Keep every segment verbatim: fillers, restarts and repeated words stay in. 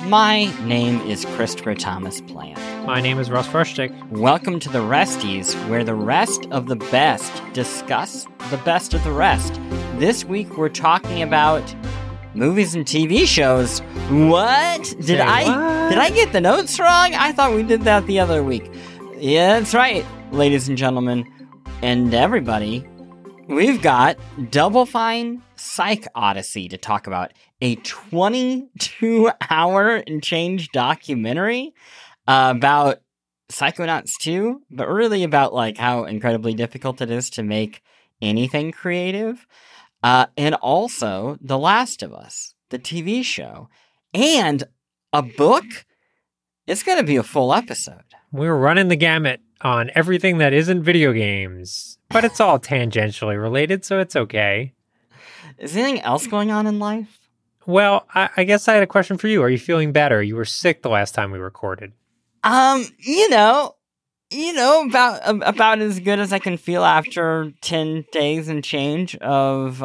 My name is Christopher Thomas Plant. My name is Russ Frushtick. Welcome to the Resties, where the rest of the best discuss the best of the rest. This week we're talking about movies and T V shows. What? Did Say I what? did I get the notes wrong? I thought we did that the other week. Yeah, that's right, ladies and gentlemen, and everybody. We've got Double Fine Psych Odyssey to talk about. A twenty-two hour and change documentary uh, about Psychonauts two, but really about like how incredibly difficult it is to make anything creative. Uh, and also The Last of Us, the T V show, and a book. It's going to be a full episode. We're running the gamut on everything that isn't video games, but it's all tangentially related, so it's okay. Is anything else going on in life? Well, I, I guess I had a question for you. Are you feeling better? You were sick the last time we recorded. Um, you know, you know, about about as good as I can feel after ten days and change of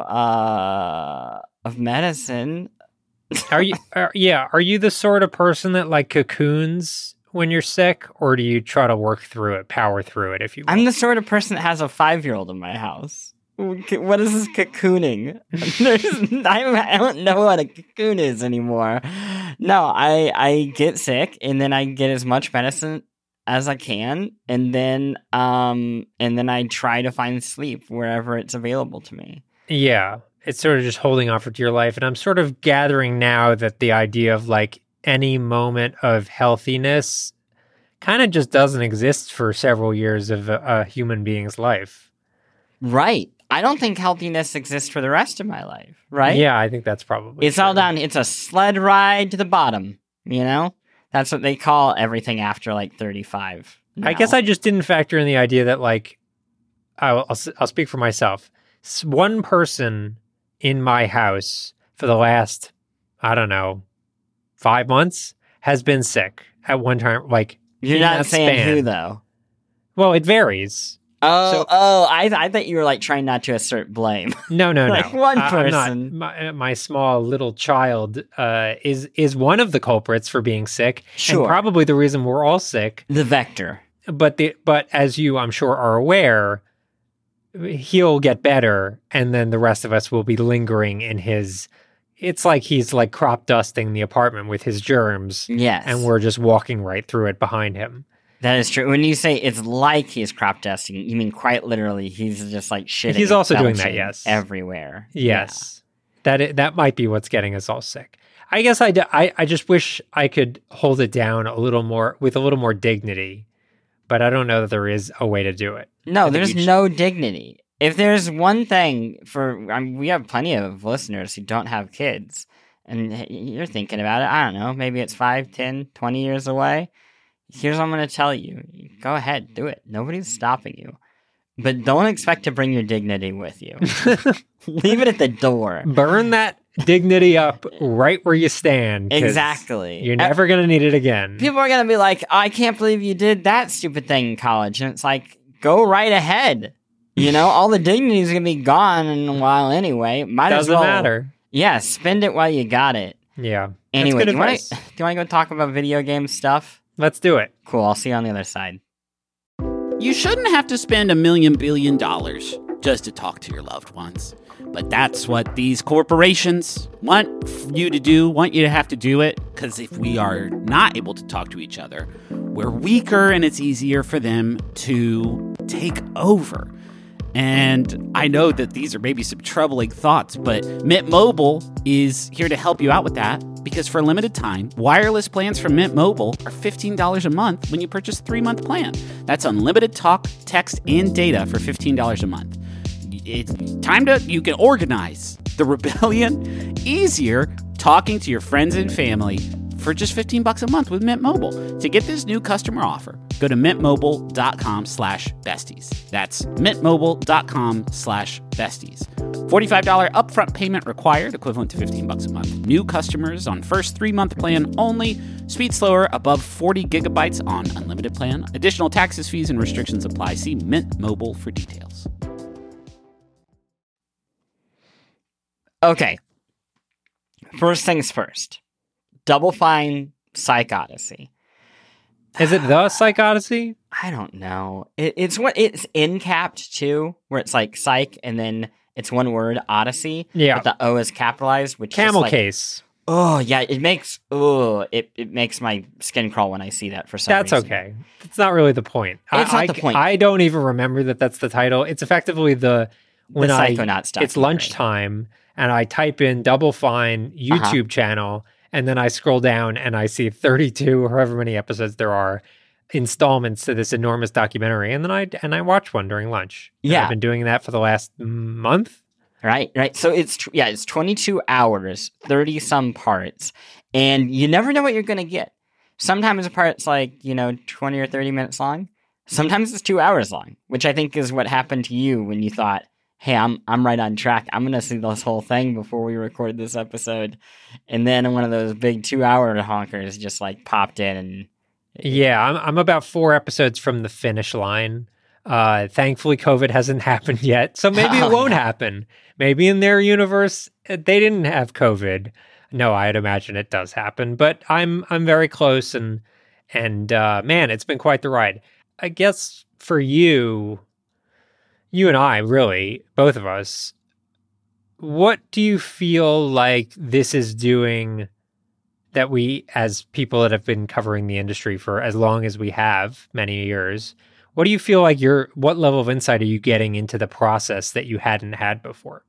uh of medicine. Are you? Are, yeah. Are you the sort of person that like cocoons when you're sick, or do you try to work through it, power through it? If you, will? I'm the sort of person that has a five year old in my house. What is this cocooning? There's, I, I don't know what a cocoon is anymore. No, I I get sick and then I get as much medicine as I can, and then um and then I try to find sleep wherever it's available to me. Yeah, it's sort of just holding on for dear life, and I'm sort of gathering now that the idea of like any moment of healthiness kind of just doesn't exist for several years of a, a human being's life. Right. I don't think healthiness exists for the rest of my life, right? Yeah, I think that's probably It's true. all down, it's a sled ride to the bottom, you know? That's what they call everything after, like, thirty-five. I guess I just didn't factor in the idea that, like, I'll, I'll, I'll speak for myself. S- One person in my house for the last, I don't know, five months has been sick at one time, like, You're in not that saying span. who, though. Well, it varies. Oh, So- oh, I, I thought you were, like, trying not to assert blame. No, no, Like no. one I- I'm not- person. my, my small little child uh, is is one of the culprits for being sick, Sure. and probably the reason we're all sick. The vector. But the but as you, I'm sure, are aware, he'll get better, and then the rest of us will be lingering in his. It's like he's like crop dusting the apartment with his germs, Yes. and we're just walking right through it behind him. That is true. When you say it's like he's crop dusting, you mean quite literally he's just, like, shitting. He's and also doing that, belching yes. Everywhere. Yes, that i- that might be what's getting us all sick. I guess I, d- I I just wish I could hold it down a little more with a little more dignity, but I don't know that there is a way to do it. Yeah. No, I think there's you sh- no dignity. If there's one thing for, I mean, we have plenty of listeners who don't have kids, and y- you're thinking about it, I don't know, maybe it's five, ten, twenty years away. Here's what I'm going to tell you. Go ahead, do it. Nobody's stopping you. But don't expect to bring your dignity with you. Leave it at the door. Burn that dignity up right where you stand. 'cause Exactly. You're never going to need it again. People are going to be like, oh, I can't believe you did that stupid thing in college. And it's like, go right ahead. You know, all the dignity is going to be gone in a while anyway. Might Doesn't as well. matter. Yeah, spend it while you got it. Yeah. Anyway, That's do good you want advice. to do you want to go talk about video game stuff? Let's do it. Cool. I'll see you on the other side. You shouldn't have to spend a million billion dollars just to talk to your loved ones. But that's what these corporations want you to do, want you to have to do it, because if we are not able to talk to each other, we're weaker and it's easier for them to take over. And I know that these are maybe some troubling thoughts, but Mint Mobile is here to help you out with that, because for a limited time, wireless plans from Mint Mobile are fifteen dollars a month when you purchase a three-month plan. That's unlimited talk, text, and data for fifteen dollars a month. It's time to, you can organize the rebellion easier talking to your friends and family for just fifteen bucks a month with Mint Mobile. To get this new customer offer, go to mintmobile.com slash besties. That's mintmobile.com slash besties. forty-five dollars upfront payment required, equivalent to fifteen bucks a month. New customers on first three-month plan only. Speed slower above forty gigabytes on unlimited plan. Additional taxes, fees, and restrictions apply. See Mint Mobile for details. Okay. First things first. Double Fine Psych Odyssey. Is it the Psych Odyssey? I don't know. It, it's what it's in capped too, where it's like Psych and then it's one word Odyssey. Yeah. But the O is capitalized, which Camel is like, case. oh yeah, it makes oh it, it makes my skin crawl when I see that for some That's reason. okay. That's not really the point. It's I, not I, the point. I don't even remember that that's the title. It's effectively the when the I Psychonauts it's documentary. lunchtime and I type in Double Fine YouTube Uh-huh. channel and then I scroll down and I see thirty-two or however many episodes there are installments to this enormous documentary and then I and I watch one during lunch. And Yeah. I've been doing that for the last month. Right, right. So it's tw- yeah, it's twenty-two hours, thirty some parts, and you never know what you're gonna get. Sometimes a part's like you know twenty or thirty minutes long. Sometimes it's two hours long, which I think is what happened to you when you thought, "Hey, I'm I'm right on track. I'm gonna see this whole thing before we record this episode," and then one of those big two-hour honkers just like popped in and Yeah, I'm I'm about four episodes from the finish line. Uh, thankfully, COVID hasn't happened yet, so maybe it Oh, won't yeah. happen. Maybe in their universe uh, they didn't have COVID. No, I'd imagine it does happen, but I'm I'm very close, and and uh, man, it's been quite the ride. I guess for you, you and I, really, both of us, what do you feel like this is doing? That we, as people that have been covering the industry for as long as we have, many years, what do you feel like you're, what level of insight are you getting into the process that you hadn't had before?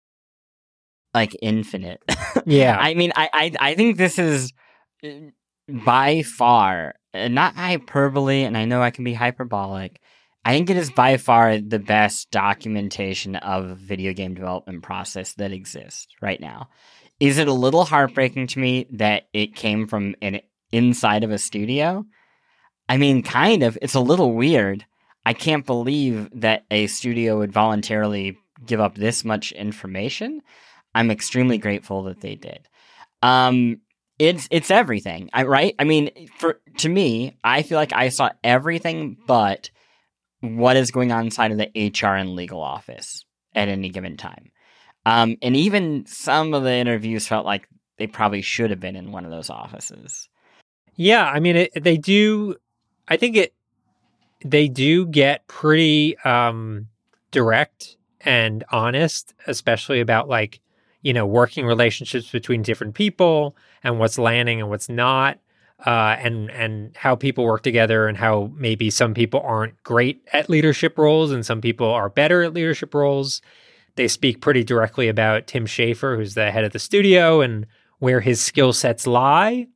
like infinite. Yeah. I mean, I, I I think this is uh, by far uh, not hyperbole, and I know I can be hyperbolic. I think it is by far the best documentation of video game development process that exists right now. Is it a little heartbreaking to me that it came from an inside of a studio? I mean, kind of. It's a little weird. I can't believe that a studio would voluntarily give up this much information. I'm extremely grateful that they did. Um, it's it's everything, I, right? I mean, for to me, I feel like I saw everything but what is going on inside of the H R and legal office at any given time. Um, and even some of the interviews felt like they probably should have been in one of those offices. Yeah. I mean, it, they do, I think it, they do get pretty um, direct and honest, especially about like, you know, working relationships between different people and what's landing and what's not, uh, and and how people work together and how maybe some people aren't great at leadership roles and some people are better at leadership roles. They speak pretty directly about Tim Schafer, who's the head of the studio, and where his skill sets lie.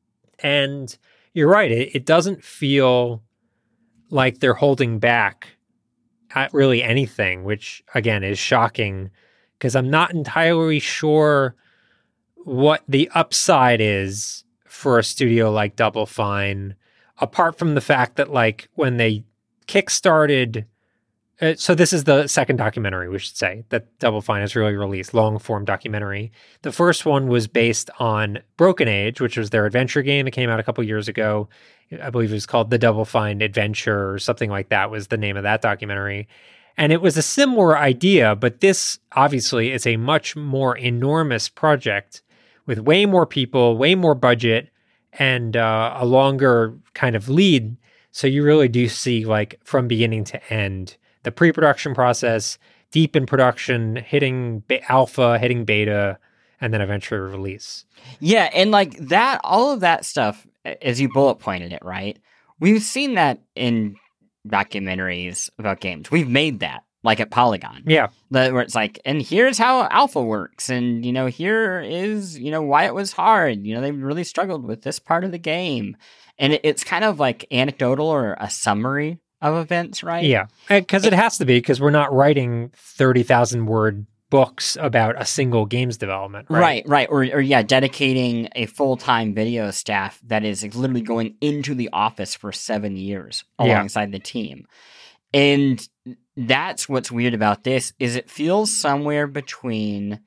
And you're right, it, it doesn't feel like they're holding back at really anything, which again is shocking because I'm not entirely sure what the upside is for a studio like Double Fine, apart from the fact that like when they kickstarted, uh, so this is the second documentary, we should say, that Double Fine has really released, long form documentary. The first one was based on Broken Age, which was their adventure game. It came out a couple years ago. I believe it was called The Double Fine Adventure or something like that was the name of that documentary. And it was a similar idea, but this obviously is a much more enormous project with way more people, way more budget, and uh, a longer kind of lead. So you really do see like from beginning to end, the pre-production process, deep in production, hitting be- alpha, hitting beta, and then eventually release. Yeah, and like that, all of that stuff, as you bullet pointed it, right? We've seen that in documentaries about games. We've made that, like at Polygon. Yeah. The, where it's like, and here's how alpha works, and you know, here is, you know, why it was hard. You know, they really struggled with this part of the game. And it, it's kind of like anecdotal or a summary of events, right? Yeah. Because it has to be, because we're not writing thirty thousand word books about a single games development, right? Right, right. Or, or yeah, dedicating a full-time video staff that is literally going into the office for seven years Yeah. alongside the team. And that's what's weird about this, is it feels somewhere between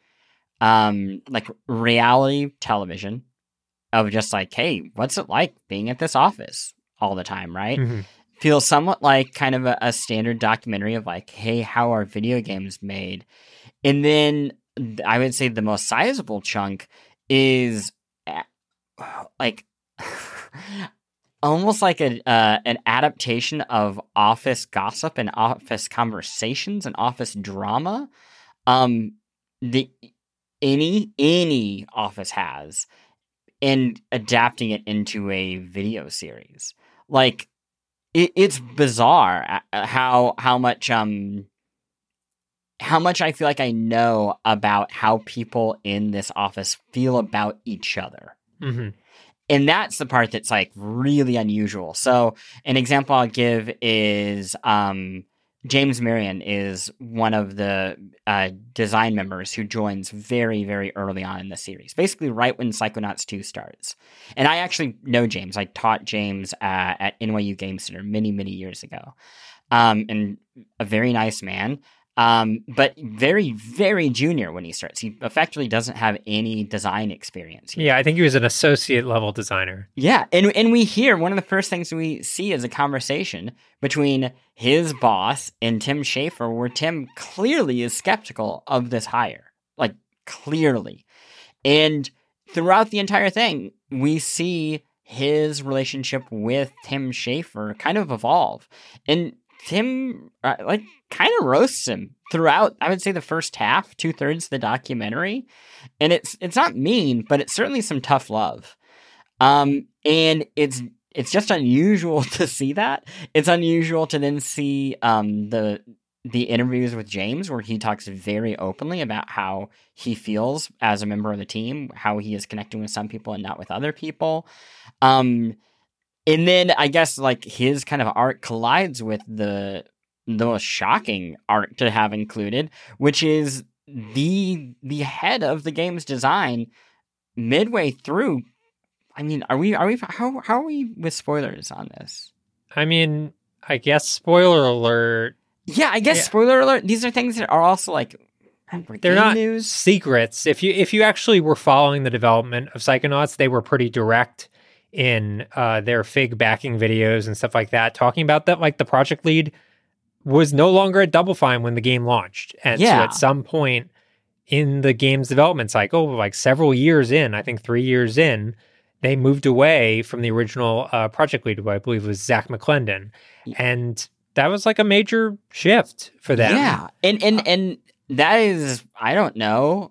um, like reality television of just like, hey, what's it like being at this office all the time, right? Mhm. Feels somewhat like kind of a, a standard documentary of like, hey, how are video games made? And then I would say the most sizable chunk is like almost like a uh, an adaptation of office gossip and office conversations and office drama. Um, the any any office has, and adapting it into a video series. Like it, it's bizarre how how much um how much I feel like I know about how people in this office feel about each other. Mm-hmm. And that's the part that's like really unusual. So an example I'll give is um, James Marion is one of the uh, design members who joins very, very early on in the series, basically right when Psychonauts two starts. And I actually know James. I taught James uh, at N Y U Game Center many, many years ago. Um, and a very nice man. Um, but very, very junior when he starts. He effectively doesn't have any design experience yet. Yeah, I think he was an associate level designer. Yeah, and and we hear one of the first things we see is a conversation between his boss and Tim Schafer, where Tim clearly is skeptical of this hire. Like, clearly. And throughout the entire thing, we see his relationship with Tim Schafer kind of evolve. And Tim, uh, like, kind of roasts him throughout, I would say, the first half, two-thirds of the documentary. And it's it's not mean, but it's certainly some tough love. Um, and it's it's just unusual to see that. It's unusual to then see um, the the interviews with James, where he talks very openly about how he feels as a member of the team, how he is connecting with some people and not with other people. Um And then I guess like his kind of art collides with the the most shocking art to have included, which is the the head of the game's design midway through. I mean, are we are we how how are we with spoilers on this? I mean, I guess spoiler alert. Yeah, I guess Yeah. spoiler alert. These are things that are also like They're not news. secrets. If you if you actually were following the development of Psychonauts, they were pretty direct in uh, their Fig backing videos and stuff like that, talking about that. Like the project lead was no longer at Double Fine when the game launched, and Yeah. so at some point in the game's development cycle, like several years in, I think three years in, they moved away from the original uh, project lead, who I believe was Zach McClendon, and that was like a major shift for them. Yeah, and and and that is, I don't know,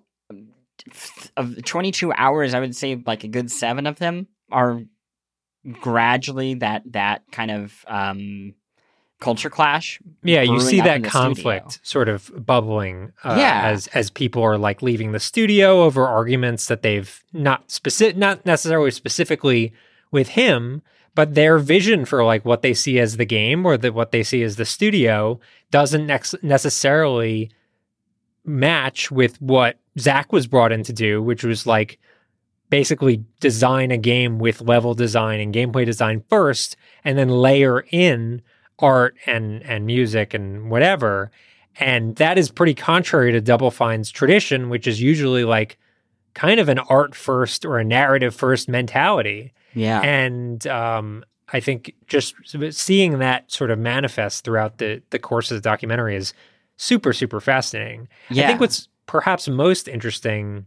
of twenty-two hours, I would say like a good seven of them are gradually that that kind of um, culture clash. Yeah, you brewing see up that in the conflict studio. sort of bubbling uh, Yeah. as as people are like leaving the studio over arguments that they've not specific, not necessarily specifically with him, but their vision for like what they see as the game or the, what they see as the studio doesn't nex- necessarily match with what Zach was brought in to do, which was like basically design a game with level design and gameplay design first, and then layer in art and and music and whatever. And that is pretty contrary to Double Fine's tradition, which is usually like kind of an art first or a narrative first mentality. Yeah, And um, I think just seeing that sort of manifest throughout the the course of the documentary is super, super fascinating. yeah. I think what's perhaps most interesting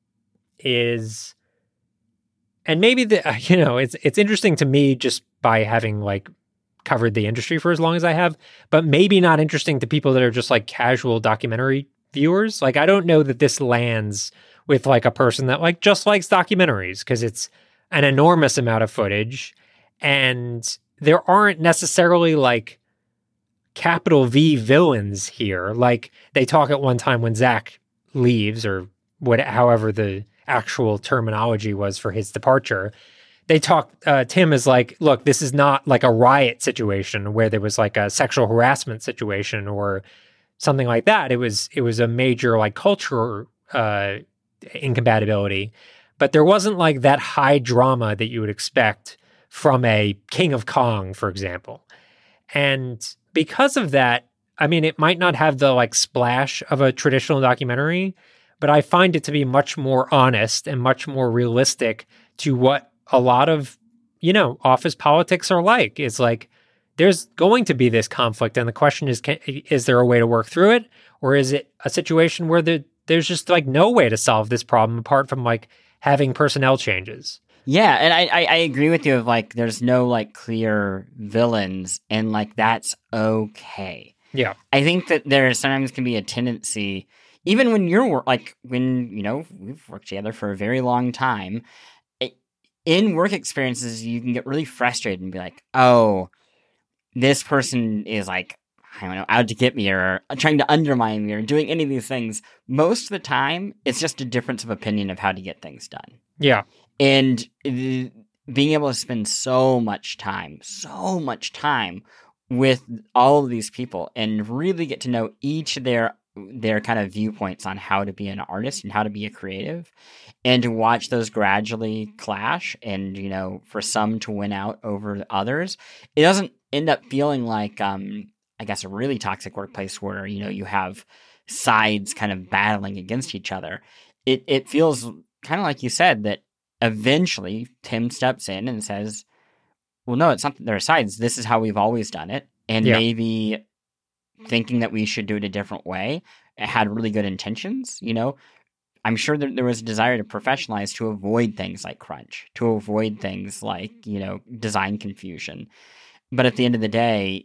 is, and maybe the you know it's it's interesting to me just by having like covered the industry for as long as I have, but maybe not interesting to people that are just like casual documentary viewers. Like I don't know that this lands with like a person that like just likes documentaries, because it's an enormous amount of footage and there aren't necessarily like capital V villains here. Like they talk at one time when Zach leaves, or what, however the actual terminology was for his departure, they talk, uh, Tim is like, look, this is not like a riot situation where there was like a sexual harassment situation or something like that. It was, it was a major like cultural uh, incompatibility, but there wasn't like that high drama that you would expect from a King of Kong, for example. And because of that, I mean, it might not have the like splash of a traditional documentary, but I find it to be much more honest and much more realistic to what a lot of, you know, office politics are like. It's like, there's going to be this conflict. And the question is, can, is there a way to work through it? Or is it a situation where the, there's just like no way to solve this problem apart from like having personnel changes? Yeah, and I, I, I agree with you of like there's no like clear villains and like that's okay. Yeah. I think that there sometimes can be a tendency, even when you're wor- like when, you know, we've worked together for a very long time, it, in work experiences you can get really frustrated and be like, oh, this person is like, I don't know, out to get me or trying to undermine me or doing any of these things. Most of the time, it's just a difference of opinion of how to get things done. Yeah. And uh, being able to spend so much time, so much time with all of these people and really get to know each of their their kind of viewpoints on how to be an artist and how to be a creative, and to watch those gradually clash and, you know, for some to win out over others, it doesn't end up feeling like, um, I guess, a really toxic workplace where, you know, you have sides kind of battling against each other. It it feels kind of like you said that eventually Tim steps in and says, well, no, it's not that there are sides. This is how we've always done it. And Yeah. maybe thinking that we should do it a different way, it had really good intentions, you know? I'm sure that there was a desire to professionalize, to avoid things like crunch, to avoid things like, you know, design confusion. But at the end of the day,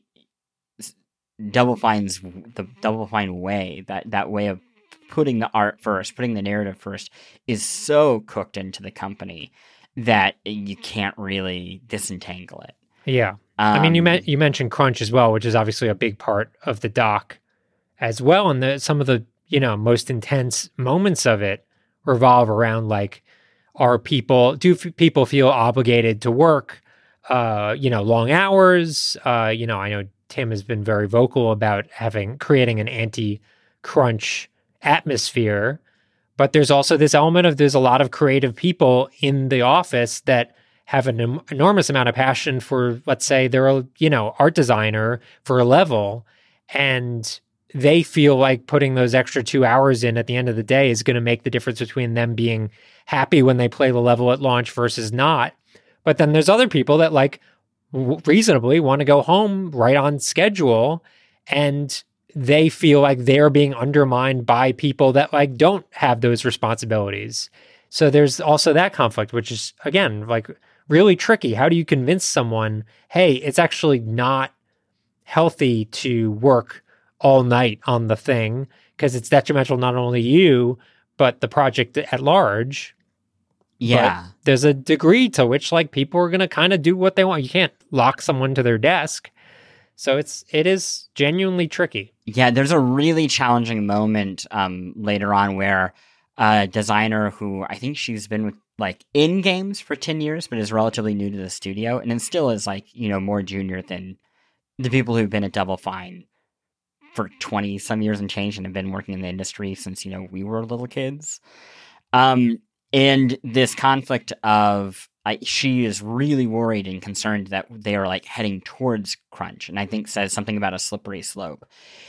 Double Fine's the Double Fine way, that, that way of putting the art first, putting the narrative first, is so cooked into the company that you can't really disentangle it. Yeah. Um, I mean, you men- you mentioned crunch as well, which is obviously a big part of the doc as well. And the, some of the, you know, most intense moments of it revolve around like, are people, do f- people feel obligated to work, uh, you know, long hours? Uh, you know, I know Tim has been very vocal about having, creating an anti-crunch atmosphere, but there's also this element of there's a lot of creative people in the office that have an em- enormous amount of passion for, let's say they're a, you know, art designer for a level, and they feel like putting those extra two hours in at the end of the day is going to make the difference between them being happy when they play the level at launch versus not. But then there's other people that like w- reasonably want to go home right on schedule, and they feel like they're being undermined by people that like don't have those responsibilities. So there's also that conflict, which is, again, like really tricky. How do you convince someone, hey, it's actually not healthy to work all night on the thing because it's detrimental not only to you, but the project at large. Yeah. But there's a degree to which like people are going to kind of do what they want. You can't lock someone to their desk. So it's, it is genuinely tricky. Yeah, there's a really challenging moment um, later on where a designer who I think she's been with like in games for ten years, but is relatively new to the studio, and then still is like, you know, more junior than the people who've been at Double Fine for twenty some years and change and have been working in the industry since, you know, we were little kids. Um, and this conflict of, I, she is really worried and concerned that they are like heading towards crunch, and I think says something about a slippery slope.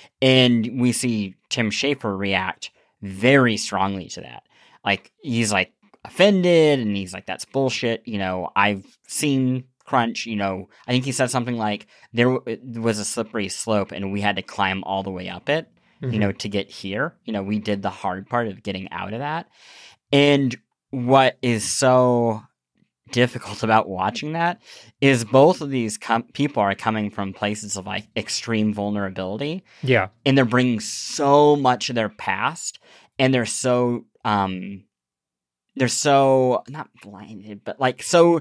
And we see Tim Schafer react very strongly to that. Like, he's like offended and he's like, that's bullshit. You know, I've seen crunch, you know, I think he said something like there w- was a slippery slope and we had to climb all the way up it, mm-hmm. you know, to get here. You know, we did the hard part of getting out of that. And what is so difficult about watching that is both of these com- people are coming from places of like extreme vulnerability. Yeah. And they're bringing so much of their past, and they're so, um, they're so not blinded, but like so,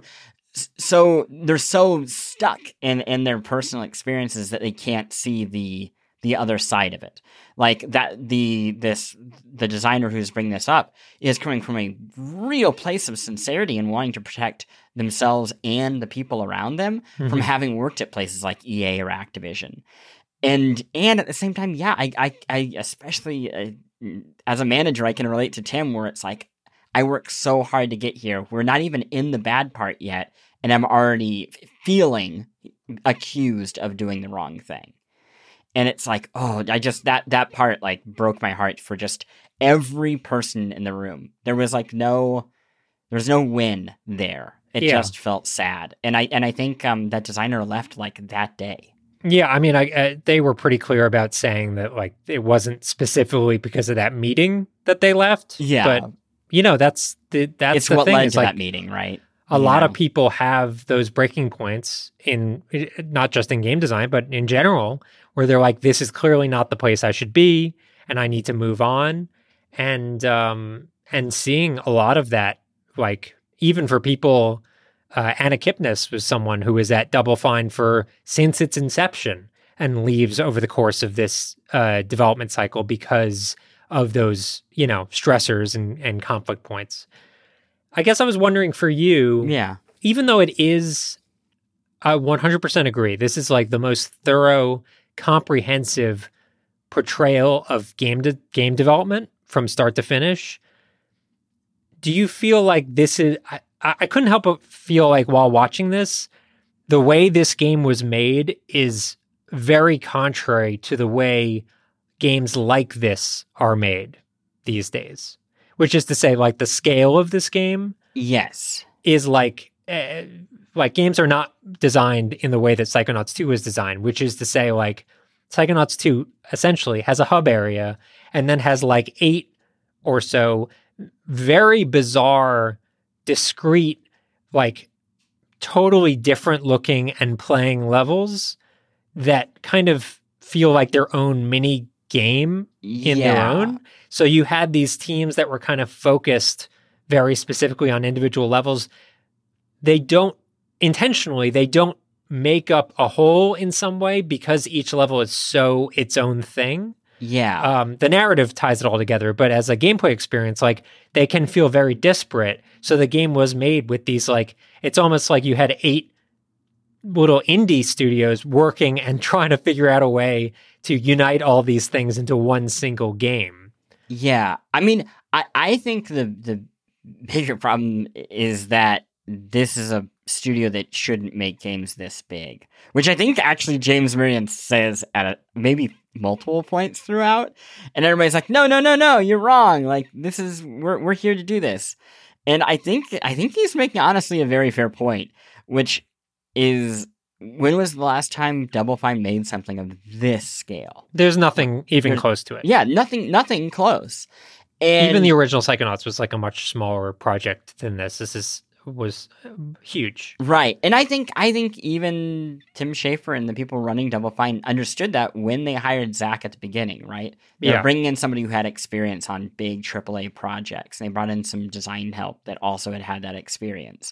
so they're so stuck in, in their personal experiences that they can't see the, the other side of it. Like that, the, this, the designer who's bringing this up is coming from a real place of sincerity and wanting to protect themselves and the people around them mm-hmm. from having worked at places like E A or Activision. And, and at the same time, yeah, I, I, I especially uh, as a manager, I can relate to Tim where it's like, I work so hard to get here. We're not even in the bad part yet. And I'm already feeling accused of doing the wrong thing. And it's like, oh, I just, that, that part like broke my heart for just every person in the room. There was like no, there was no win there. It yeah. just felt sad. And I, and I think um, that designer left like that day. Yeah. I mean, I, uh, they were pretty clear about saying that like, it wasn't specifically because of that meeting that they left. Yeah. But you know, that's the, that's it's the what thing. led it's to like, that meeting, right? A lot Yeah. of people have those breaking points in not just in game design, but in general, where they're like, this is clearly not the place I should be, and I need to move on. And um, and seeing a lot of that, like even for people, uh, Anna Kipnis was someone who was at Double Fine for since its inception and leaves over the course of this uh, development cycle because of those, you know, stressors and, and conflict points. I guess I was wondering for you, Yeah. even though it is, I one hundred percent agree, this is like the most thorough, comprehensive portrayal of game de- game development from start to finish. Do you feel like this is, I, I couldn't help but feel like while watching this, the way this game was made is very contrary to the way games like this are made these days. Which is to say, like, the scale of this game Yes. is like, uh, like games are not designed in the way that Psychonauts two is designed, which is to say, like, Psychonauts two essentially has a hub area and then has like eight or so very bizarre, discrete, like totally different looking and playing levels that kind of feel like their own mini game in yeah. their own. So you had these teams that were kind of focused very specifically on individual levels. They don't intentionally, they don't make up a whole in some way because each level is so its own thing. Yeah. Um, the narrative ties it all together, but as a gameplay experience, like they can feel very disparate. So the game was made with these, like, it's almost like you had eight little indie studios working and trying to figure out a way to unite all these things into one single game. Yeah. I mean, I, I think the, the bigger problem is that this is a studio that shouldn't make games this big, which I think actually James Murray says at a, maybe multiple points throughout. And everybody's like, no, no, no, no, you're wrong. Like, this is, we're, we're here to do this. And I think, I think he's making honestly a very fair point, which is, when was the last time Double Fine made something of this scale? There's nothing even There's- close to it. Yeah, nothing, nothing close. And Even the original Psychonauts was like a much smaller project than this. This is was huge. right. And I think, I think even Tim Schafer and the people running Double Fine understood that when they hired Zach at the beginning, right? They Yeah. were bringing in somebody who had experience on big triple A projects. They brought in some design help that also had had that experience.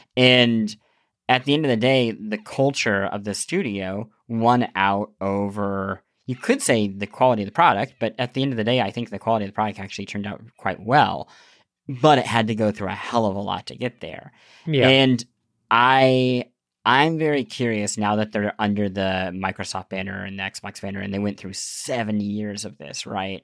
And at the end of the day, the culture of the studio won out over, you could say, the quality of the product, but at the end of the day, I think the quality of the product actually turned out quite well, but it had to go through a hell of a lot to get there. Yeah. And I, I'm very curious now that they're under the Microsoft banner and the Xbox banner, and they went through seventy years of this, right?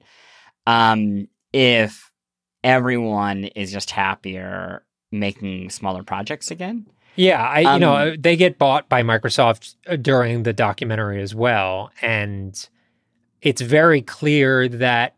Um, if everyone is just happier making smaller projects again. Yeah, I you Um, know, they get bought by Microsoft during the documentary as well, and it's very clear that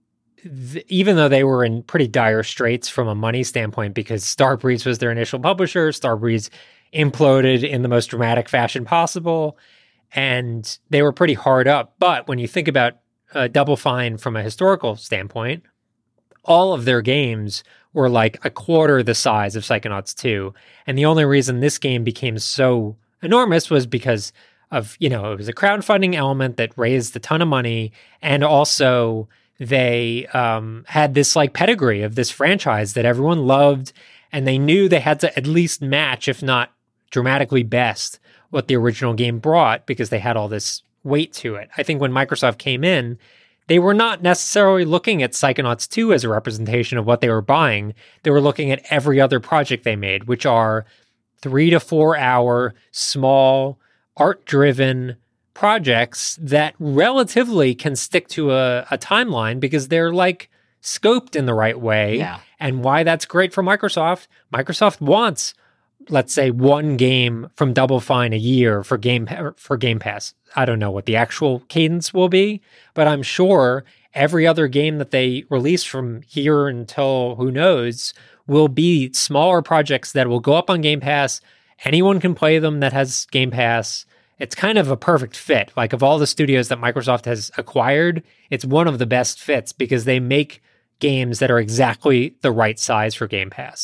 th- even though they were in pretty dire straits from a money standpoint, because Starbreeze was their initial publisher, Starbreeze imploded in the most dramatic fashion possible, and they were pretty hard up. But when you think about uh, Double Fine from a historical standpoint, all of their games were like a quarter the size of Psychonauts two. And the only reason this game became so enormous was because of, you know, it was a crowdfunding element that raised a ton of money. And also they um, had this like pedigree of this franchise that everyone loved. And they knew they had to at least match, if not dramatically best, what the original game brought because they had all this weight to it. I think when Microsoft came in, they were not necessarily looking at Psychonauts two as a representation of what they were buying. They were looking at every other project they made, which are three to four hour, small, art-driven projects that relatively can stick to a, a timeline because they're like scoped in the right way. Yeah. And why that's great for Microsoft. Microsoft wants, let's say, one game from Double Fine a year for Game for Game Pass. I don't know what the actual cadence will be, but I'm sure every other game that they release from here until who knows will be smaller projects that will go up on Game Pass. Anyone can play them that has Game Pass. It's kind of a perfect fit. Like, of all the studios that Microsoft has acquired, it's one of the best fits because they make games that are exactly the right size for Game Pass.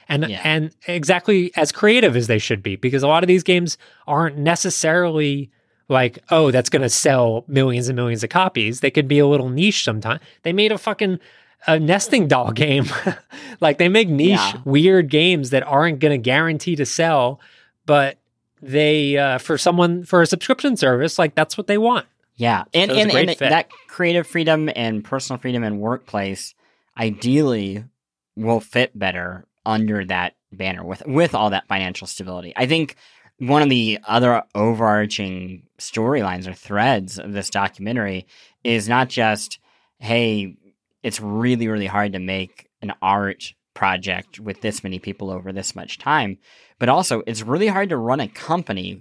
and Yeah. and exactly as creative as they should be, because a lot of these games aren't necessarily like, oh, that's going to sell millions and millions of copies. They could be a little niche sometimes. They made a fucking a nesting doll game. Like, they make niche, Yeah. weird games that aren't going to guarantee to sell, but they, uh, for someone, for a subscription service, like, that's what they want. Yeah, and So it's a and, great and fit. that creative freedom and personal freedom and workplace ideally will fit better under that banner with with all that financial stability. I think one of the other overarching storylines or threads of this documentary is not just, hey, it's really, really hard to make an art project with this many people over this much time, but also it's really hard to run a company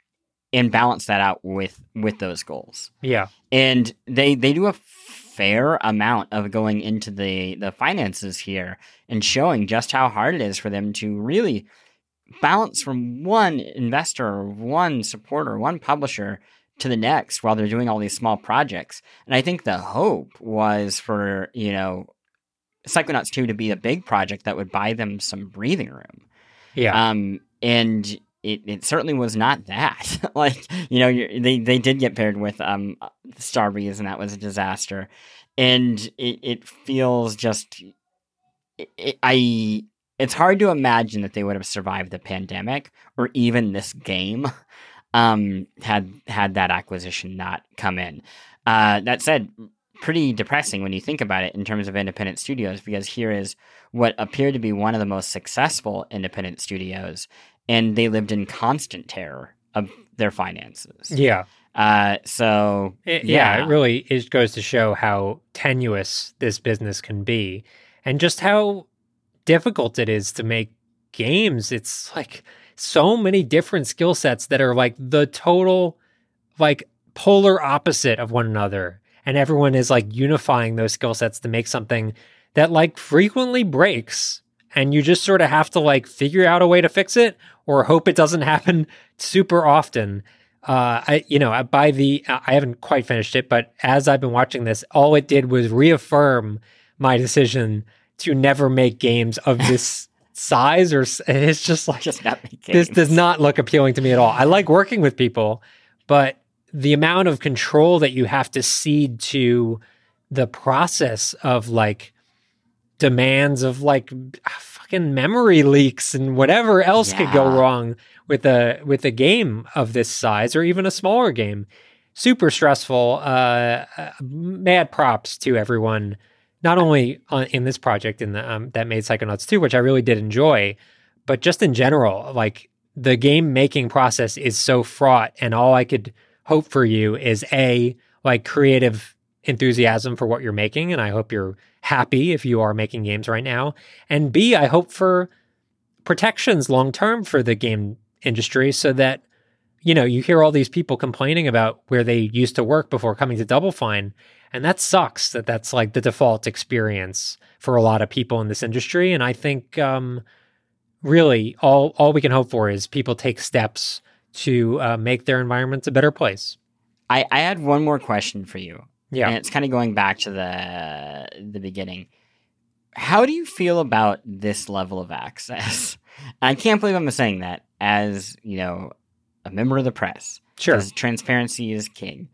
and balance that out with with those goals. Yeah. And they they do a fair amount of going into the the finances here and showing just how hard it is for them to really balance from one investor, one supporter, one publisher to the next while they're doing all these small projects. And I think the hope was for, you know, Psychonauts two to be a big project that would buy them some breathing room. Yeah. Um, and it, it certainly was not that. Like, you know, you're, they they did get paired with um Starbreeze, and that was a disaster. And it, it feels just, it, it, I it's hard to imagine that they would have survived the pandemic or even this game um, had had that acquisition not come in. Uh, that said, pretty depressing when you think about it in terms of independent studios, because here is what appeared to be one of the most successful independent studios, and they lived in constant terror of their finances. Yeah. Uh, so It, yeah. yeah, it really it goes to show how tenuous this business can be, and just how difficult it is to make games. It's like so many different skill sets that are like the total, like polar opposite of one another, and everyone is like unifying those skill sets to make something that like frequently breaks, and you just sort of have to like figure out a way to fix it or hope it doesn't happen super often. Uh, I, you know, by the, I haven't quite finished it, but as I've been watching this, all it did was reaffirm my decision to never make games of this size, or it's just like, Just not make this games. does not look appealing to me at all. I like working with people, but the amount of control that you have to cede to the process of like demands of like fucking memory leaks and whatever else could go Yeah. wrong with a with a game of this size, or even a smaller game. Super stressful. Uh, uh, mad props to everyone, not only on, in this project in the um, that made Psychonauts two, which I really did enjoy, but just in general. Like, the game making process is so fraught, and all I could hope for you is a like creative enthusiasm for what you're making, and I hope you're happy if you are making games right now, and B, I hope for protections long term for the game industry, so that, you know, you hear all these people complaining about where they used to work before coming to Double Fine, and that sucks that that's like the default experience for a lot of people in this industry. And I think um really all all we can hope for is people take steps to uh, make their environments a better place. I, I had one more question for you. Yeah. And it's kind of going back to the the beginning. How do you feel about this level of access? I can't believe I'm saying that as, you know, a member of the press. Sure. Because transparency is king.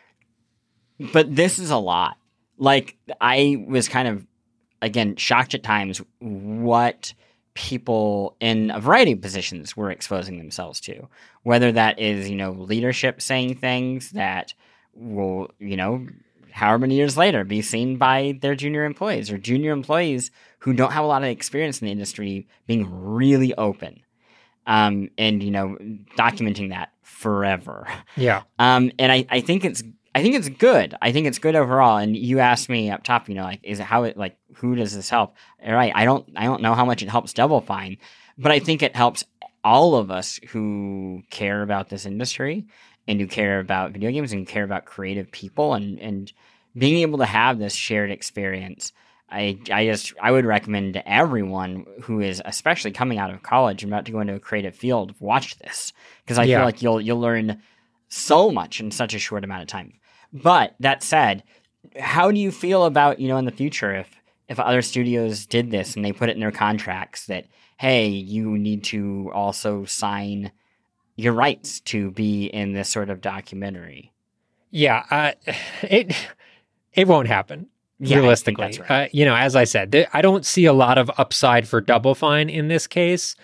But this is a lot. Like, I was kind of, again, shocked at times what people in a variety of positions were exposing themselves to. Whether that is, you know, leadership saying things that will, you know, however many years later, be seen by their junior employees, or junior employees who don't have a lot of experience in the industry being really open, um, and, you know, documenting that forever. Yeah. Um, and I, I think it's I think it's good. I think it's good overall. And you asked me up top, you know, like, is it how it like who does this help? All right, I don't I don't know how much it helps Double Fine, but I think it helps all of us who care about this industry, and who care about video games, and care about creative people, and, and being able to have this shared experience. I, I just I would recommend to everyone who is especially coming out of college and about to go into a creative field, watch this, because I Yeah. feel like you'll you'll learn so much in such a short amount of time. But that said, how do you feel about, you know, in the future if if other studios did this and they put it in their contracts that, hey, you need to also sign your rights to be in this sort of documentary. Yeah, uh, it it won't happen. Yeah, realistically, I think that's right. uh, you know, as I said, th- I don't see a lot of upside for Double Fine in this case.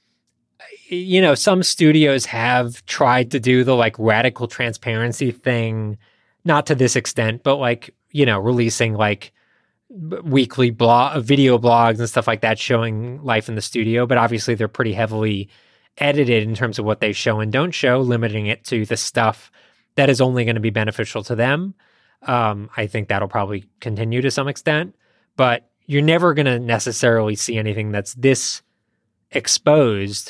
You know, some studios have tried to do the like radical transparency thing, not to this extent, but like, you know, releasing like b- weekly blog, video blogs and stuff like that, showing life in the studio. But obviously, they're pretty heavily edited in terms of what they show and don't show, limiting it to the stuff that is only going to be beneficial to them. Um, I think that'll probably continue to some extent, but you're never going to necessarily see anything that's this exposed.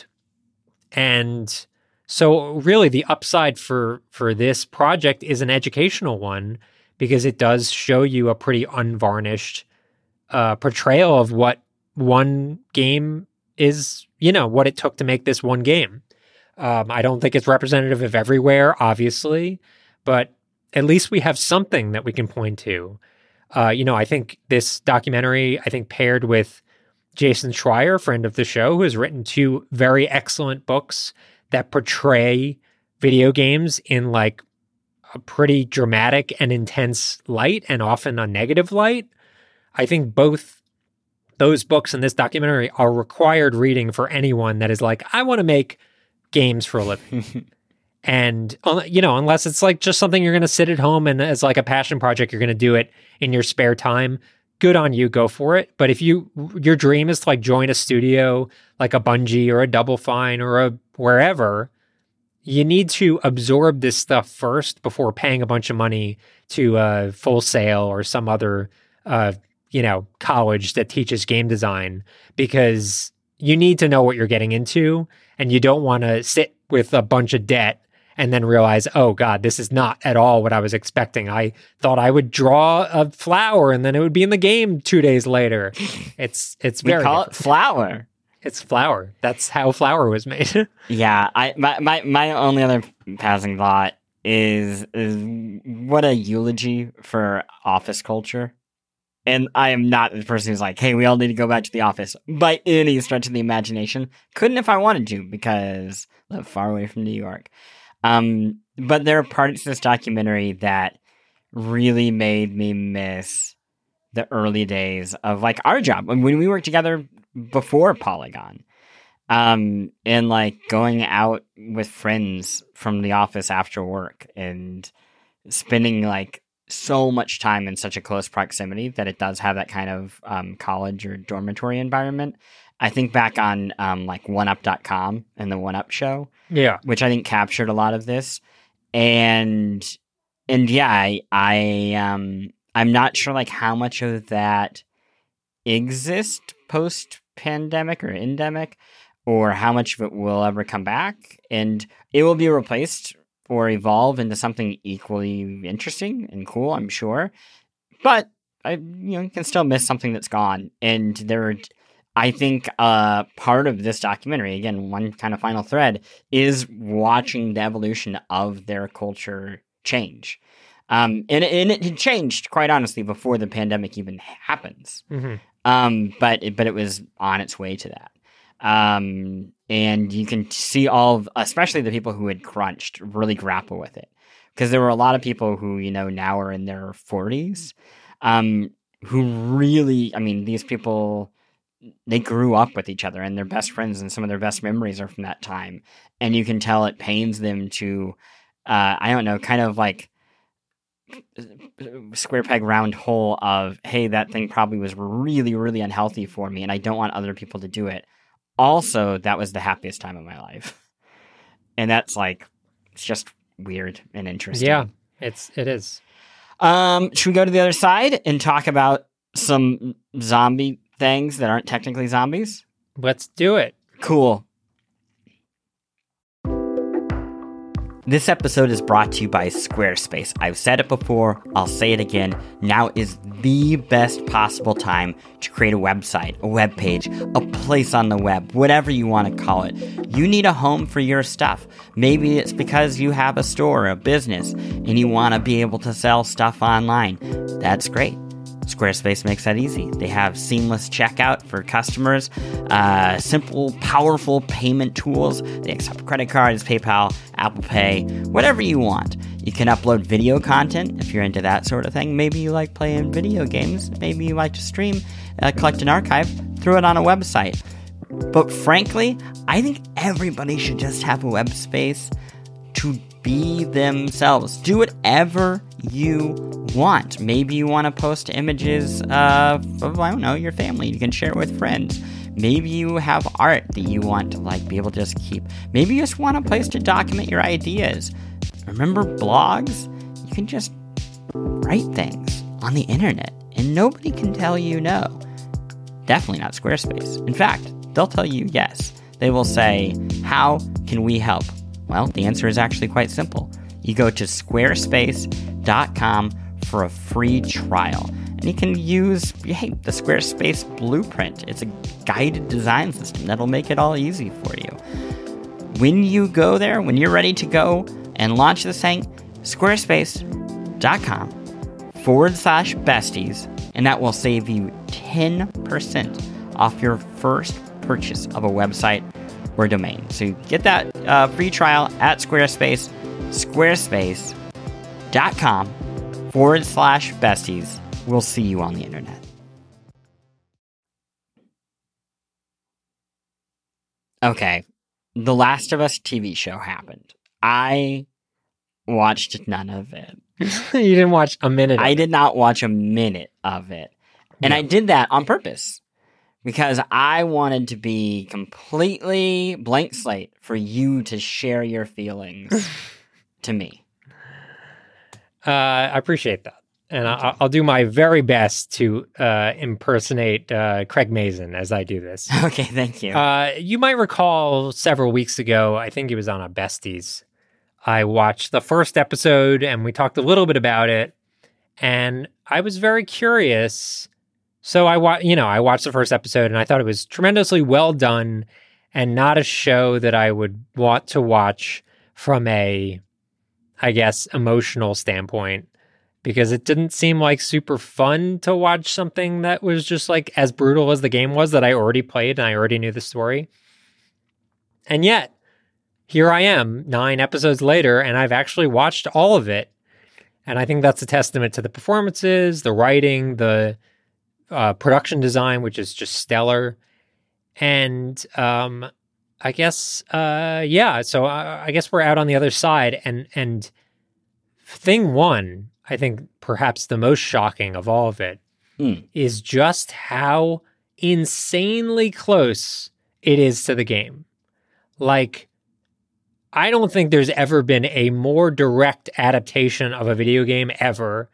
And so really the upside for, for this project is an educational one, because it does show you a pretty unvarnished uh, portrayal of what one game is, you know, what it took to make this one game. Um, I don't think it's representative of everywhere, obviously, but at least we have something that we can point to. Uh, you know, I think this documentary, I think paired with Jason Schreier, friend of the show, who has written two very excellent books that portray video games in like a pretty dramatic and intense light, and often a negative light. I think both those books and this documentary are required reading for anyone that is like, I want to make games for a living. And, you know, unless it's like just something you're going to sit at home and as like a passion project, you're going to do it in your spare time. Good on you, go for it. But if you, your dream is to like join a studio like a Bungie or a Double Fine or a wherever, you need to absorb this stuff first before paying a bunch of money to uh, Full Sail or some other, uh, you know, college that teaches game design, because you need to know what you're getting into, and you don't want to sit with a bunch of debt and then realize, oh God, this is not at all what I was expecting. I thought I would draw a flower and then it would be in the game two days later. It's it's We very call different. it flour. It's flour. That's how flour was made. Yeah, I my, my my only other passing thought is is what a eulogy for office culture. And I am not the person who's like, hey, we all need to go back to the office by any stretch of the imagination. Couldn't if I wanted to, because I live far away from New York. Um, but there are parts of this documentary that really made me miss the early days of like our job when we worked together before Polygon. Um, and like going out with friends from the office after work and spending like so much time in such a close proximity that it does have that kind of um, college or dormitory environment. I think back on um, like one up dot com and the one up show, Yeah. which I think captured a lot of this. And and yeah, I, I um I'm not sure like how much of that exists post pandemic or endemic, or how much of it will ever come back, and it will be replaced or evolve into something equally interesting and cool, I'm sure. But I, you know, you can still miss something that's gone. And there, I think, uh, part of this documentary, again, one kind of final thread, is watching the evolution of their culture change. Um, and, and it had changed, quite honestly, before the pandemic even happens. Mm-hmm. Um, but it, but it was on its way to that. Um, and you can see all of, especially the people who had crunched, really grapple with it. Because there were a lot of people who, you know, now are in their forties, um, who really, I mean, these people, they grew up with each other and they're best friends, and some of their best memories are from that time. And you can tell it pains them to, uh, I don't know, kind of like square peg round hole of, hey, that thing probably was really, really unhealthy for me and I don't want other people to do it. Also, that was the happiest time of my life. And that's like, it's just weird and interesting. Yeah, it's it is. Um, should we go to the other side and talk about some zombie things that aren't technically zombies? Let's do it. Cool. This episode is brought to you by Squarespace. I've said it before, I'll say it again. Now is the best possible time to create a website, a web page, a place on the web, whatever you want to call it. You need a home for your stuff. Maybe it's because you have a store, a business, and you want to be able to sell stuff online. That's great. Squarespace makes that easy. They have seamless checkout for customers, uh, simple, powerful payment tools. They accept credit cards, PayPal, Apple Pay, whatever you want. You can upload video content if you're into that sort of thing. Maybe you like playing video games. Maybe you like to stream, uh, collect an archive, throw it on a website. But frankly, I think everybody should just have a web space to be themselves. Do whatever you want. Maybe you want to post images of, of, I don't know, your family. You can share it with friends. Maybe you have art that you want to like be able to just keep. Maybe you just want a place to document your ideas. Remember blogs? You can just write things on the internet and nobody can tell you no. Definitely not Squarespace. In fact, they'll tell you yes. They will say, how can we help? Well, the answer is actually quite simple. You go to squarespace dot com for a free trial. And you can use, hey, the Squarespace Blueprint. It's a guided design system that'll make it all easy for you. When you go there, when you're ready to go and launch this thing, squarespace dot com forward slash besties, and that will save you ten percent off your first purchase of a website or domain. So get that uh, free trial at Squarespace, squarespace dot com forward slash besties. We'll see you on the internet. Okay, The Last of Us T V show happened. I watched none of it. You didn't watch a minute of I it. did not watch a minute of it. And No. I did that on purpose because I wanted to be completely blank slate for you to share your feelings to me. Uh, I appreciate that. And I, I'll do my very best to uh, impersonate uh, Craig Mazin as I do this. Okay, thank you. Uh, you might recall several weeks ago, I think it was on a Besties, I watched the first episode and we talked a little bit about it. And I was very curious. So I wa- you know, I watched the first episode and I thought it was tremendously well done and not a show that I would want to watch from a, I guess, emotional standpoint. Because it didn't seem like super fun to watch something that was just like as brutal as the game was that I already played and I already knew the story. And yet, here I am nine episodes later and I've actually watched all of it. And I think that's a testament to the performances, the writing, the uh, production design, which is just stellar. And um, I guess, uh, yeah, so I, I guess we're out on the other side. And, and thing one, I think perhaps the most shocking of all of it Hmm. is just how insanely close it is to the game. Like, I don't think there's ever been a more direct adaptation of a video game ever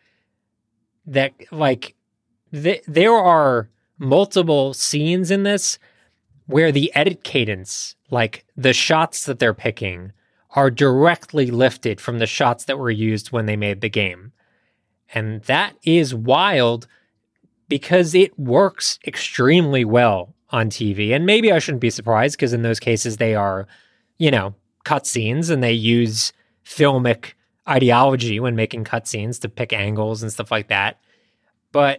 that, like, th- there are multiple scenes in this where the edit cadence, like the shots that they're picking, are directly lifted from the shots that were used when they made the game. And that is wild because it works extremely well on T V. And maybe I shouldn't be surprised because in those cases they are, you know, cutscenes and they use filmic ideology when making cutscenes to pick angles and stuff like that. But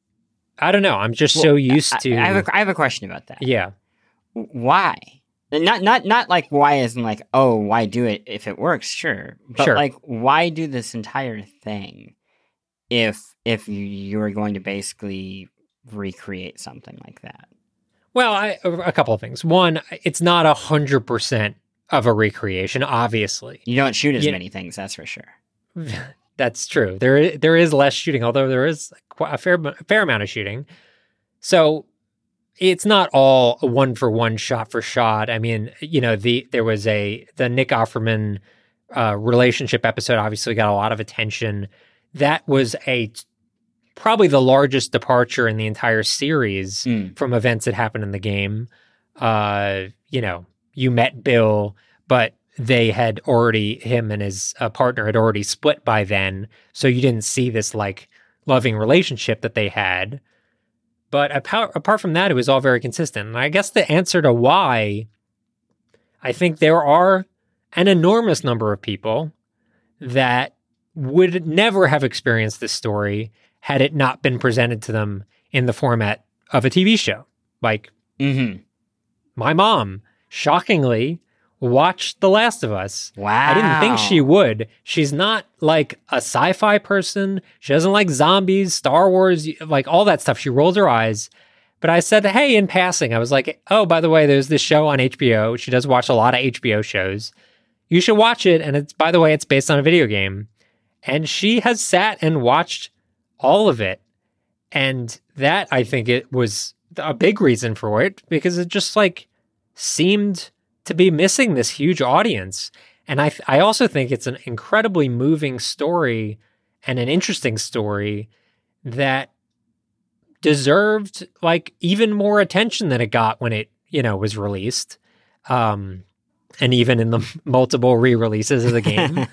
I don't know. I'm just Well, so used I, to. I, have a, I have a question about that. Yeah. Why? Not not not like why isn't like, oh, why do it if it works? Sure. But Sure. like, why do this entire thing if if you, you are going to basically recreate something like that? Well, I, a couple of things. One, it's not a hundred percent of a recreation, obviously. You don't shoot as Yeah. many things, that's for sure. That's true. There, i- there is less shooting, although there is quite a fair, a fair amount of shooting. So it's not all a one for one, shot for shot. I mean, you know, the there was a the Nick Offerman uh, relationship episode obviously got a lot of attention. That was a probably the largest departure in the entire series Mm. from events that happened in the game. Uh, you know, you met Bill, but they had already, him and his uh, partner had already split by then. So you didn't see this like loving relationship that they had. But apart, apart from that, it was all very consistent. And I guess the answer to why, I think there are an enormous number of people that would never have experienced this story had it not been presented to them in the format of a T V show. Like, Mm-hmm. my mom, shockingly, watched The Last of Us. Wow. I didn't think she would. She's not like a sci-fi person. She doesn't like zombies, Star Wars, like all that stuff. She rolled her eyes. But I said, hey, in passing, I was like, oh, by the way, there's this show on H B O. She does watch a lot of H B O shows. You should watch it. And it's, by the way, it's based on a video game. And she has sat and watched all of it. And that, I think, it was a big reason for it, because it just like seemed to be missing this huge audience. And I, I also think it's an incredibly moving story and an interesting story that deserved like even more attention than it got when it, you know, was released. Um, and even in the multiple re-releases of the game.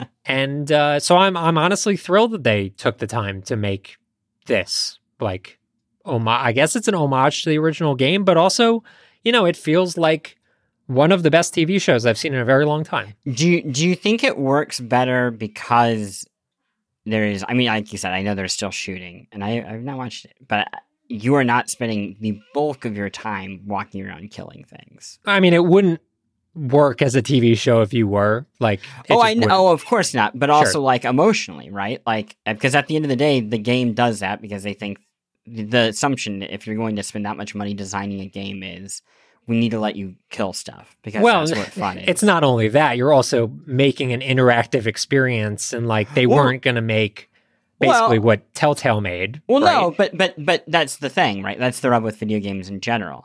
and uh, so I'm, I'm honestly thrilled that they took the time to make this like, om- I guess it's an homage to the original game, but also, you know, it feels like one of the best T V shows I've seen in a very long time. Do you, do you think it works better because there is, I mean, like you said, I know there's still shooting, and I, I've not watched it, but you are not spending the bulk of your time walking around killing things. I mean, it wouldn't work as a T V show if you were like. it Oh, just I know. wouldn't. Oh, of course not. But Sure. also, like, emotionally, right? Like, because at the end of the day, the game does that because they think the assumption, if you're going to spend that much money designing a game, is we need to let you kill stuff because Well, that's what fun is. it's not only that, you're also making an interactive experience, and like they Well- weren't going to make basically Well- what Telltale made. Well, right? no, but but but that's the thing, right? That's the rub with video games in general.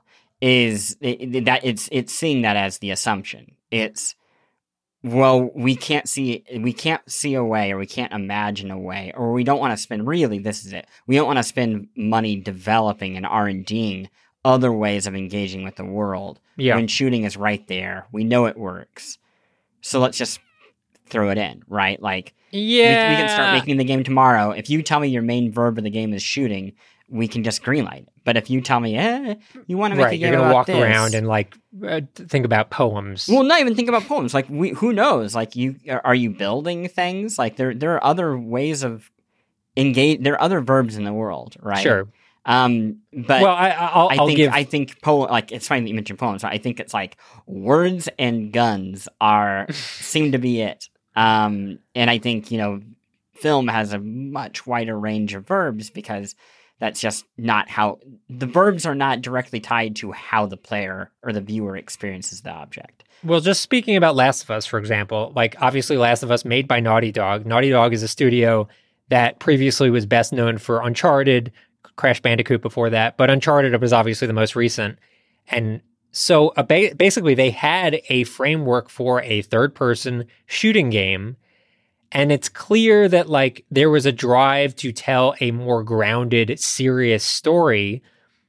Is it, it- that it's it's seeing that as the assumption. It's well, we can't see we can't see a way, or we can't imagine a way, or we don't want to spend. Really, this is it. We don't want to spend money developing and R and Ding other ways of engaging with the world. Yeah. When shooting is right there, we know it works. So let's just throw it in, right? Like. Yeah, We, we can start making the game tomorrow. If you tell me your main verb of the game is shooting, we can just greenlight it. But if you tell me, eh, you want to make right. a game You're gonna about walk this, around and like uh, think about poems. well, not even think about poems. Like, we, who knows? Like, you are you building things? Like, there there are other ways of engage. There are other verbs in the world, right? Sure. Um, but well, I, I'll, I I'll think give. I think poem like it's funny that you mentioned poems. I think it's like words and guns are seem to be it. Um, and I think you know. Film has a much wider range of verbs because that's just not how the verbs are not directly tied to how the player or the viewer experiences the object. Well, just speaking about Last of Us, for example, like obviously Last of Us made by Naughty Dog. Naughty Dog is a studio that previously was best known for Uncharted, Crash Bandicoot before that, but Uncharted was obviously the most recent. And so uh, ba- basically they had a framework for a third-person shooting game. And it's clear that like there was a drive to tell a more grounded, serious story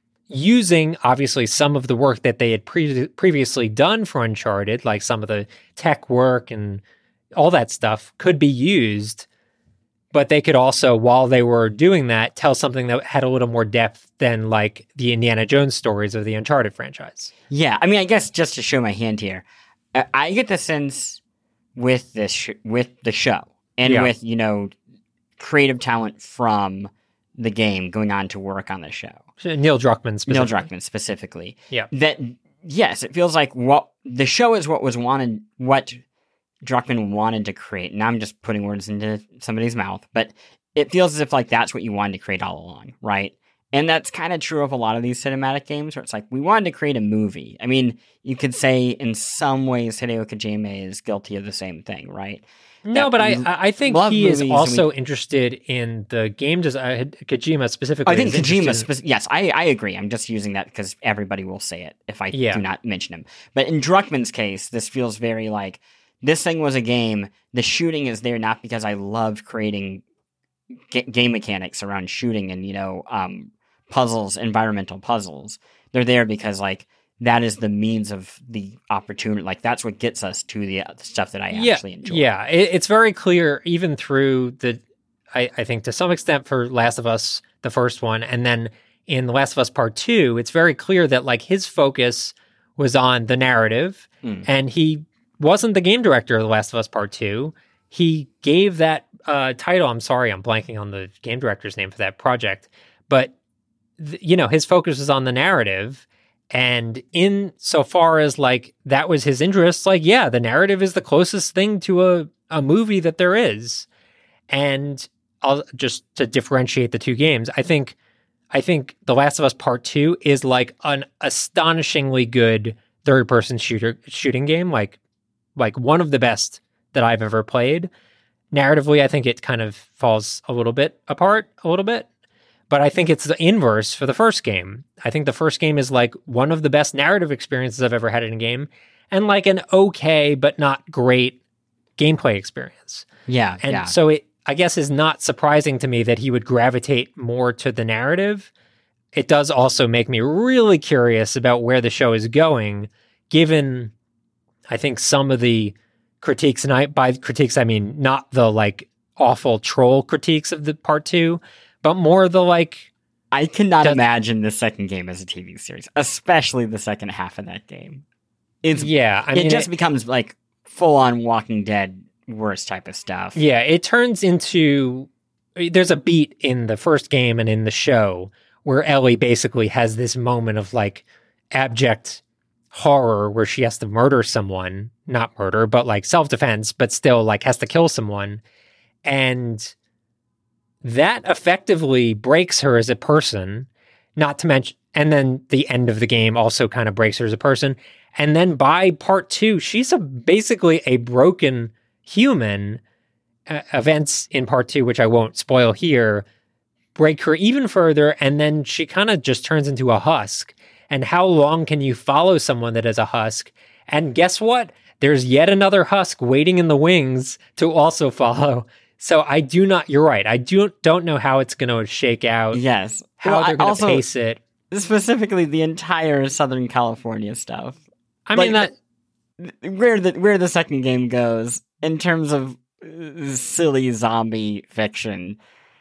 using obviously some of the work that they had pre- previously done for Uncharted, like some of the tech work and all that stuff could be used. But they could also, while they were doing that, tell something that had a little more depth than like the Indiana Jones stories of the Uncharted franchise. Yeah, I mean, I guess just to show my hand here, I, I get the sense with this sh- with the show and Yeah. with you know creative talent from the game going on to work on the show. Neil Druckmann specifically. Neil Druckmann specifically. Yeah. That yes, it feels like what the show is what was wanted, what Druckmann wanted to create. Now I'm just putting words into somebody's mouth, but it feels as if like that's what you wanted to create all along, right? And that's kind of true of a lot of these cinematic games where it's like, we wanted to create a movie. I mean, you could say in some ways Hideo Kojima is guilty of the same thing, right? No, That but I we I think love he is movies and also we- interested in the game design. Kojima specifically. I think is Kojima, interested- spec- yes, I, I agree. I'm just using that because everybody will say it if I Yeah. do not mention him. But in Druckmann's case, this feels very like, this thing was a game. The shooting is there not because I love creating ga- game mechanics around shooting and, you know, um, puzzles, environmental puzzles. They're there because, like, that is the means of the opportunity. Like, that's what gets us to the uh, stuff that I yeah, actually enjoy. Yeah, it, it's very clear, even through the, I, I think to some extent for Last of Us, the first one, and then in The Last of Us Part Two, it's very clear that like his focus was on the narrative, Mm. and he wasn't the game director of The Last of Us Part Two. He gave that uh, title. I'm sorry, I'm blanking on the game director's name for that project. But, th- you know, his focus was on the narrative. And in so far as like that was his interest, like, yeah, the narrative is the closest thing to a, a movie that there is. And I'll just to differentiate the two games, I think I think The Last of Us Part Two is like an astonishingly good third person shooter shooting game, like like one of the best that I've ever played. Narratively, I think it kind of falls a little bit apart, a little bit. But I think it's the inverse for the first game. I think the first game is like one of the best narrative experiences I've ever had in a game, and like an okay but not great gameplay experience. Yeah, and yeah. so it, I guess, is not surprising to me that he would gravitate more to the narrative. It does also make me really curious about where the show is going, given, I think, some of the critiques, and I, by critiques, I mean not the like awful troll critiques of the part two, but more the like... I cannot does, imagine the second game as a T V series, especially the second half of that game. It's Yeah, I mean... It just it, becomes like full-on Walking Dead worst type of stuff. Yeah, it turns into... There's a beat in the first game and in the show where Ellie basically has this moment of like abject horror where she has to murder someone, not murder, but like self-defense, but still like has to kill someone. And that effectively breaks her as a person, not to mention, and then the end of the game also kind of breaks her as a person. And then by part two, she's a, basically a broken human. Uh, events in part two, which I won't spoil here, break her even further, and then she kind of just turns into a husk. And how long can you follow someone that is a husk? And guess what? There's yet another husk waiting in the wings to also follow. So I do not, you're right, I do, don't know how it's going to shake out. Yes. How Well, they're going to also, pace it. Specifically the entire Southern California stuff. I like, mean, that... Where the, where the second game goes in terms of silly zombie fiction.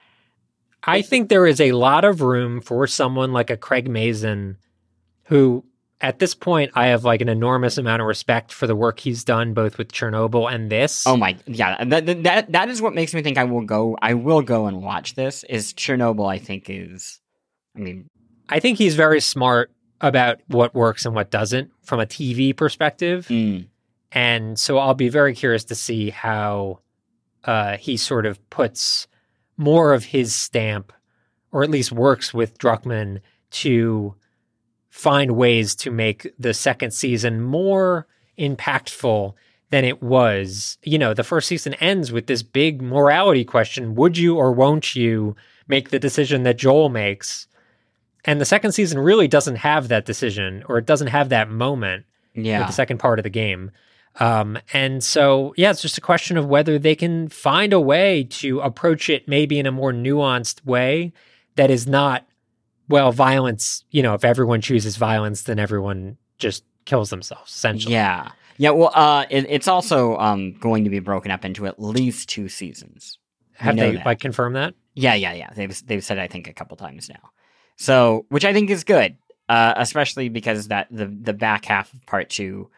I think there is a lot of room for someone like a Craig Mazin, who at this point I have like an enormous amount of respect for the work he's done both with Chernobyl and this. Oh my, yeah, that that that is what makes me think I will go. I will go and watch this. Is Chernobyl? I think is, I mean, I think he's very smart about what works and what doesn't from a T V perspective, mm. and so I'll be very curious to see how uh, he sort of puts more of his stamp, or at least works with Druckmann to find ways to make the second season more impactful than it was. You know, the first season ends with this big morality question. Would you or won't you make the decision that Joel makes? And the second season really doesn't have that decision, or it doesn't have that moment yeah. with the second part of the game. Um, and so, yeah, it's just a question of whether they can find a way to approach it maybe in a more nuanced way that is not, well, violence, you know, if everyone chooses violence, then everyone just kills themselves, essentially. Yeah. Yeah, well, uh, it, it's also um, going to be broken up into at least two seasons. We Have know they, that. like, confirmed that? Yeah, yeah, yeah. They've, they've said, I think, a couple times now. So, which I think is good, uh, especially because that the, the back half of part two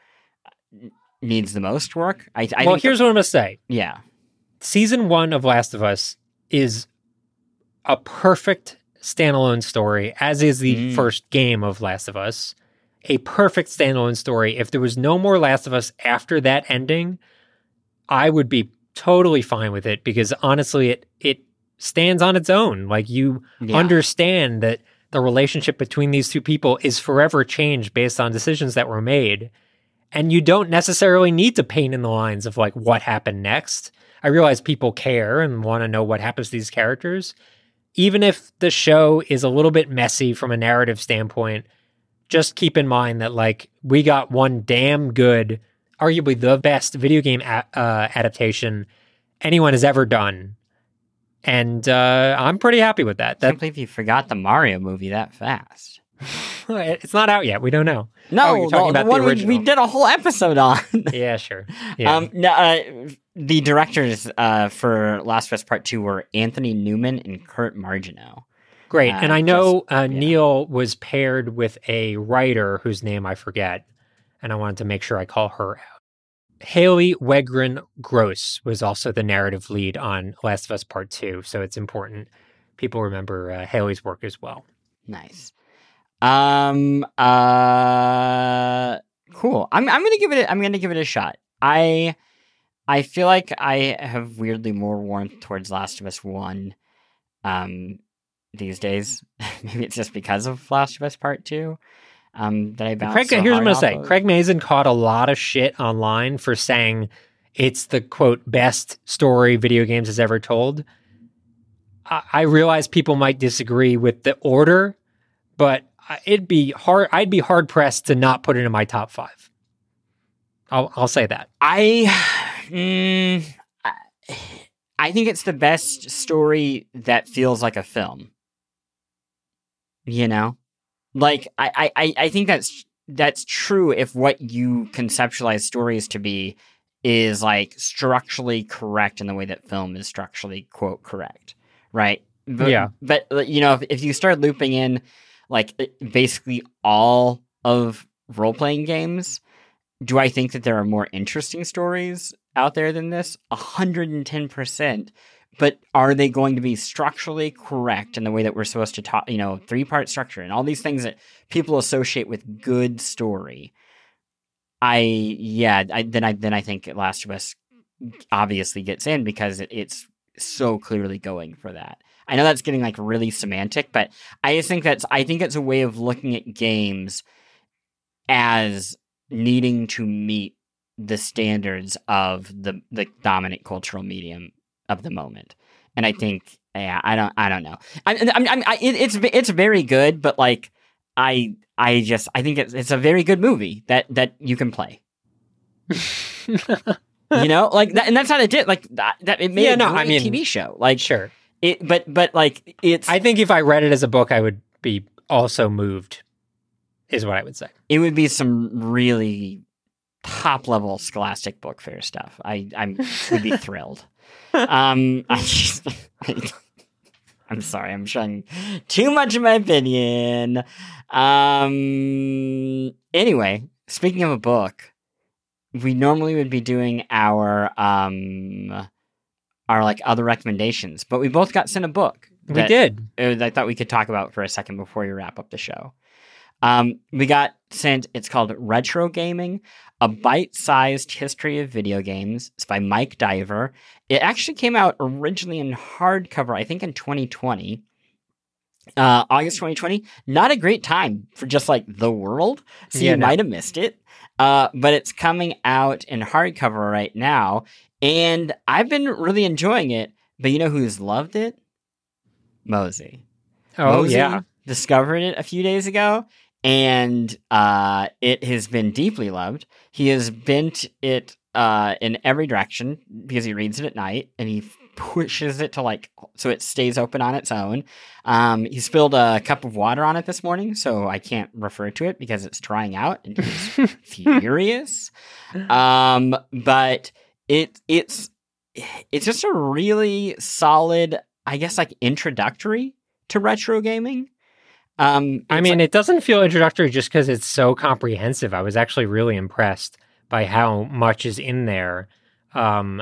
needs the most work. I, I well, think here's that, what I'm going to say. Yeah. Season one of Last of Us is a perfect standalone story, as is the Mm. first game of Last of Us. A perfect standalone story. If there was no more Last of Us after that ending, I would be totally fine with it, because honestly, it it stands on its own. Like, you Yeah. understand that the relationship between these two people is forever changed based on decisions that were made. And you don't necessarily need to paint in the lines of like what happened next. I realize people care and want to know what happens to these characters. Even if the show is a little bit messy from a narrative standpoint, just keep in mind that like we got one damn good, arguably the best video game a- uh, adaptation anyone has ever done. And uh, I'm pretty happy with that. I That can't believe you forgot the Mario movie that fast. It's not out yet. We don't know. No, Oh, you're talking the, about the one the we, original. we did a whole episode on. Yeah, sure. Yeah. Um, no, uh, the directors uh, for Last of Us Part Two were Anthony Newman and Kurt Margiano. Great. uh, And I know just- uh, yeah. Neil was paired with a writer whose name I forget, and I wanted to make sure I call her out. Haley Wegren Gross was also the narrative lead on Last of Us Part Two, so it's important people remember uh, Haley's work as well. Nice. Um. Uh. Cool. I'm. I'm gonna give it. A, I'm gonna give it a shot. I. I feel like I have weirdly more warmth towards Last of Us One. Um. These days, maybe it's just because of Last of Us Part Two. Um. That I bounced. Craig, so here's what hard I'm gonna off say. of. Craig Mazin caught a lot of shit online for saying it's the quote best story video games has ever told. I, I realize people might disagree with the order, but it'd be hard. I'd be hard pressed to not put it in my top five. I'll I'll say that. I. Mm, I. I think it's the best story that feels like a film. You know, like I, I, I think that's that's true if what you conceptualize stories to be is like structurally correct in the way that film is structurally quote correct, right? But, Yeah. But you know, if, if you start looping in like basically all of role playing games, do I think that there are more interesting stories out there than this? A hundred and ten percent. But are they going to be structurally correct in the way that we're supposed to talk, you know, three-part structure and all these things that people associate with good story? I, yeah, I, then I then I think Last of Us obviously gets in because it, it's so clearly going for that. I know that's getting like really semantic, but I just think that's, I think it's a way of looking at games as needing to meet the standards of the, the dominant cultural medium of the moment. And I think, yeah, I don't, I don't know. I, I, I, I it, it's, it's very good, but like, I, I just, I think it's, it's a very good movie that, that you can play. You know, like that, and that's how they did. Like that, that it made Yeah, a no, great I mean, T V show. Like, Sure. it, but, but like it's, I think if I read it as a book, I would be also moved, is what I would say. it would be some really top level Scholastic Book Fair stuff. I, I'm would be thrilled. Um, I just, I, I'm sorry, I'm showing too much of my opinion. Um, anyway, speaking of a book, we normally would be doing our um, our like other recommendations, but we both got sent a book. We that, did. uh, I thought we could talk about for a second before we wrap up the show. Um, we got sent, it's called Retro Gaming, a bite-sized history of video games. It's by Mike Diver. It actually came out originally in hardcover, I think in twenty twenty. Uh, August twenty twenty. Not a great time for just like the world, so Yeah, you no. might have missed it. Uh, but it's coming out in hardcover right now, and I've been really enjoying it. But you know who's loved it? Mosey. Oh, Mosey yeah. discovered it a few days ago, and uh, it has been deeply loved. He has bent it uh, in every direction because he reads it at night, and he pushes it to like so it stays open on its own. Um, he spilled a cup of water on it this morning, so I can't refer to it because it's drying out, and he's furious. Um, but it it's it's just a really solid, I guess, like introductory to retro gaming. Um, I it's mean, like- it doesn't feel introductory just because it's so comprehensive. I was actually really impressed by how much is in there. Um,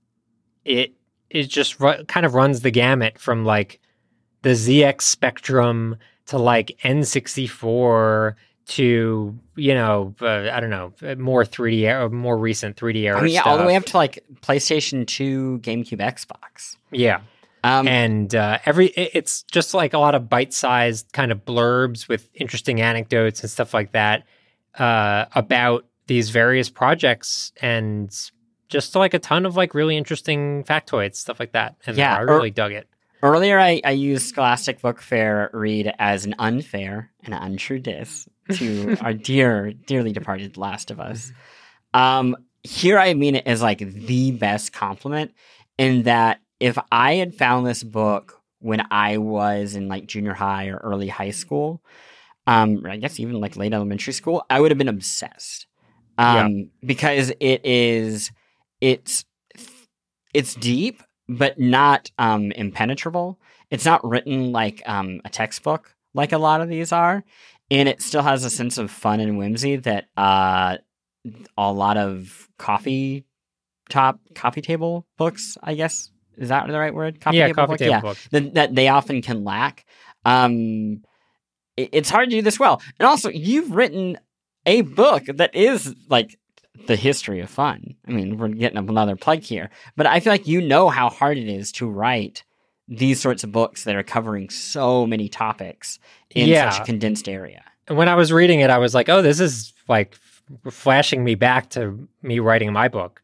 it it just ru- kind of runs the gamut from like the Z X Spectrum to like N sixty-four to, you know, uh, I don't know, more three D era, more recent three D era I mean, yeah, stuff. all the way up to like PlayStation two, GameCube, Xbox. Yeah. Um, and uh, every it- it's just like a lot of bite-sized kind of blurbs with interesting anecdotes and stuff like that uh, about these various projects, and just like a ton of like really interesting factoids, stuff like that. And Yeah, I or- really dug it. Earlier, I, I used Scholastic Book Fair read as an unfair and an untrue diss to our dear, dearly departed Last of Us. Um, here, I mean it as like the best compliment in that if I had found this book when I was in like junior high or early high school, um, or I guess even like late elementary school, I would have been obsessed. Um, because it is, it's, it's deep, but not um, impenetrable. It's not written like um, a textbook like a lot of these are, and it still has a sense of fun and whimsy that uh, a lot of coffee top coffee table books, I guess. Is that the right word? Coffee yeah, table coffee book? table yeah. books. That, that they often can lack. Um, it, it's hard to do this well. And also, you've written a book that is like the history of fun. I mean, we're getting another plug here, but I feel like you know how hard it is to write these sorts of books that are covering so many topics in Yeah. such a condensed area. And when I was reading it, I was like, oh, this is like f- flashing me back to me writing my book.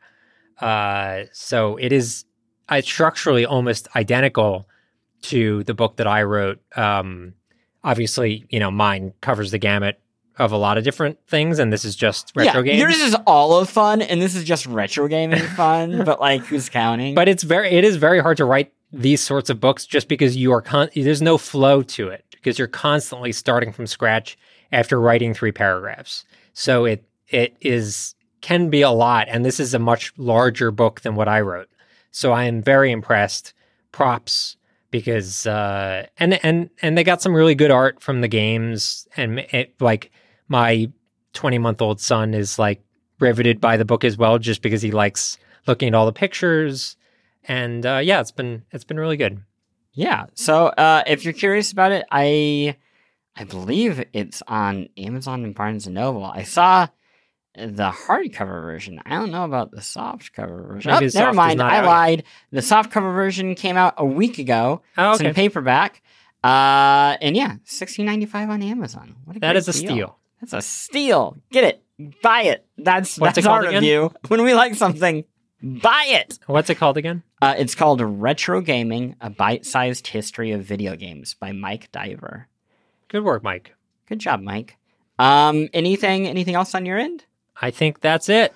Uh, so it is uh, structurally almost identical to the book that I wrote. Um, obviously, you know, mine covers the gamut of a lot of different things, and this is just retro yeah, games. yours is all of fun, and this is just retro gaming fun, but like, who's counting? But it's very, it is very hard to write these sorts of books just because you are, con- there's no flow to it because you're constantly starting from scratch after writing three paragraphs. So it, it is, can be a lot. And this is a much larger book than what I wrote. So I am very impressed. Props because, uh, and, and, and they got some really good art from the games. And it, like my twenty month old son is like riveted by the book as well, just because he likes looking at all the pictures. And uh, yeah, it's been it's been really good. Yeah. So uh, if you're curious about it, I I believe it's on Amazon and Barnes and Noble. I saw the hardcover version. I don't know about the softcover version. Maybe Oh, the never soft is mind. not I out yet. lied. The softcover version came out a week ago. Oh, It's in okay. paperback. Uh, and yeah, sixteen ninety-five on Amazon. What a That great is a deal. steal. That's a steal. Get it. Buy it. That's What's that's it our called again? review. When we like something, buy it. What's it called again? Uh, it's called Retro Gaming, A Bite-Sized History of Video Games by Mike Diver. Good work, Mike. Good job, Mike. Um, anything anything else on your end? I think that's it.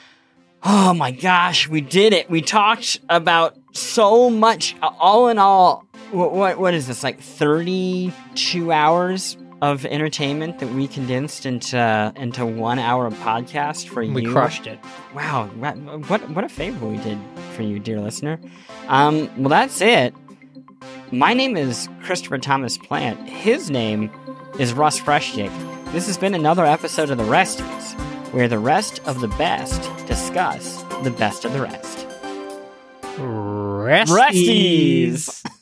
Oh my gosh, we did it. We talked about so much. All in all, what what, what is this, like thirty-two hours of entertainment that we condensed into into one hour of podcast for you? We crushed it. Wow, what what, what a favor we did for you, dear listener. Um, well, that's it. My name is Christopher Thomas Plant. His name is Russ Freshtick. This has been another episode of The Resties, where the rest of the best discuss the best of the rest. Resties. Resties!